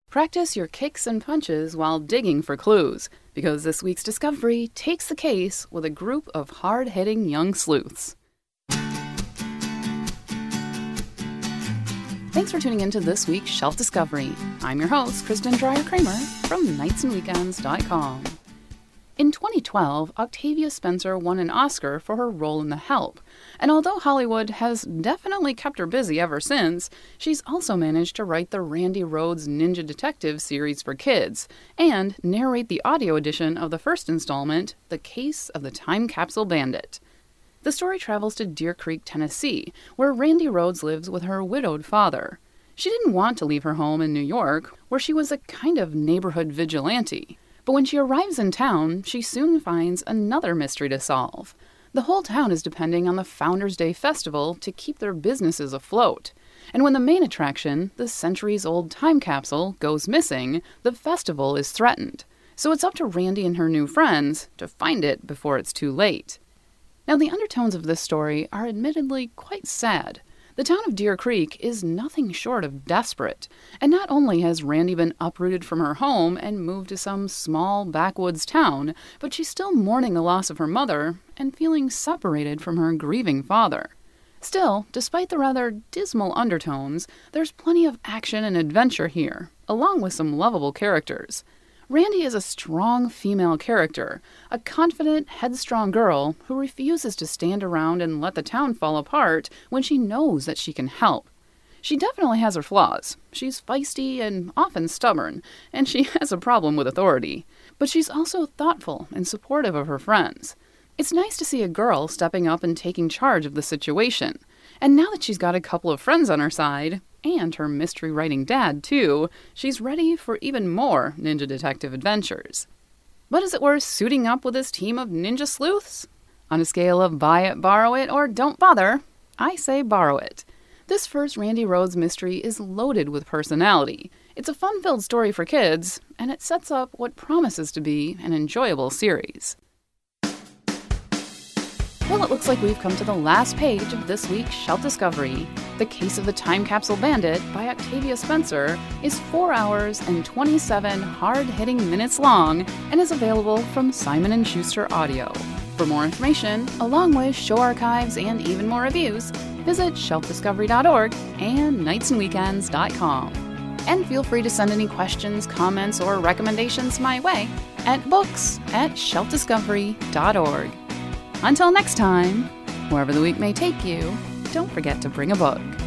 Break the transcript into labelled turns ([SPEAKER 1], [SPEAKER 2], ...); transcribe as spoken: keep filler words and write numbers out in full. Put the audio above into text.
[SPEAKER 1] Practice your kicks and punches while digging for clues, because this week's discovery takes the case with a group of hard-hitting young sleuths. Thanks for tuning in to this week's Shelf Discovery. I'm your host, Kristen Dreyer-Kramer from nights and weekends dot com. In twenty twelve, Octavia Spencer won an Oscar for her role in The Help, and although Hollywood has definitely kept her busy ever since, she's also managed to write the Randy Rhoads Ninja Detective series for kids and narrate the audio edition of the first installment, The Case of the Time Capsule Bandit. The story travels to Deer Creek, Tennessee, where Randy Rhoads lives with her widowed father. She didn't want to leave her home in New York, where she was a kind of neighborhood vigilante. But when she arrives in town, she soon finds another mystery to solve. The whole town is depending on the Founders Day Festival to keep their businesses afloat. And when the main attraction, the centuries-old time capsule, goes missing, the festival is threatened. So it's up to Randy and her new friends to find it before it's too late. Now, the undertones of this story are admittedly quite sad. The town of Deer Creek is nothing short of desperate, and not only has Randy been uprooted from her home and moved to some small backwoods town, but she's still mourning the loss of her mother and feeling separated from her grieving father. Still, despite the rather dismal undertones, there's plenty of action and adventure here, along with some lovable characters. Randy is a strong female character, a confident, headstrong girl who refuses to stand around and let the town fall apart when she knows that she can help. She definitely has her flaws. She's feisty and often stubborn, and she has a problem with authority. But she's also thoughtful and supportive of her friends. It's nice to see a girl stepping up and taking charge of the situation. And now that she's got a couple of friends on her side, and her mystery-writing dad, too, she's ready for even more ninja detective adventures. But is it worth suiting up with this team of ninja sleuths? On a scale of buy it, borrow it, or don't bother, I say borrow it. This first Randy Rhoads mystery is loaded with personality. It's a fun-filled story for kids, and it sets up what promises to be an enjoyable series. Well, it looks like we've come to the last page of this week's Shelf Discovery. The Case of the Time Capsule Bandit by Octavia Spencer is four hours and twenty-seven hard-hitting minutes long and is available from Simon and Schuster Audio. For more information, along with show archives and even more reviews, visit shelf discovery dot org and nights and weekends dot com. And feel free to send any questions, comments, or recommendations my way at books at shelf discovery dot org. Until next time, wherever the week may take you, don't forget to bring a book.